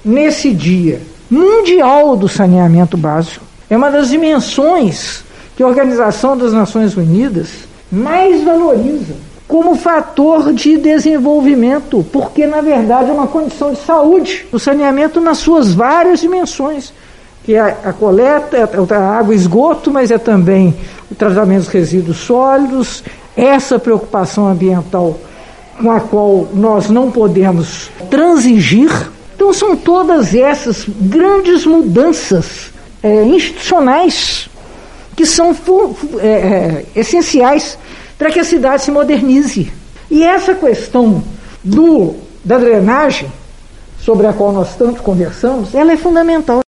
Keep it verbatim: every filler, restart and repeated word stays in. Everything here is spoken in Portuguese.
nesse Dia Mundial do Saneamento Básico. É uma das dimensões que a Organização das Nações Unidas mais valoriza como fator de desenvolvimento, porque, na verdade, é uma condição de saúde. O saneamento nas suas várias dimensões, que é a coleta, a água e esgoto, mas é também o tratamento dos resíduos sólidos, essa preocupação ambiental com a qual nós não podemos transigir. Então, são todas essas grandes mudanças é, institucionais que são é, é, essenciais para que a cidade se modernize. E essa questão do, da drenagem, sobre a qual nós tanto conversamos, ela é fundamental.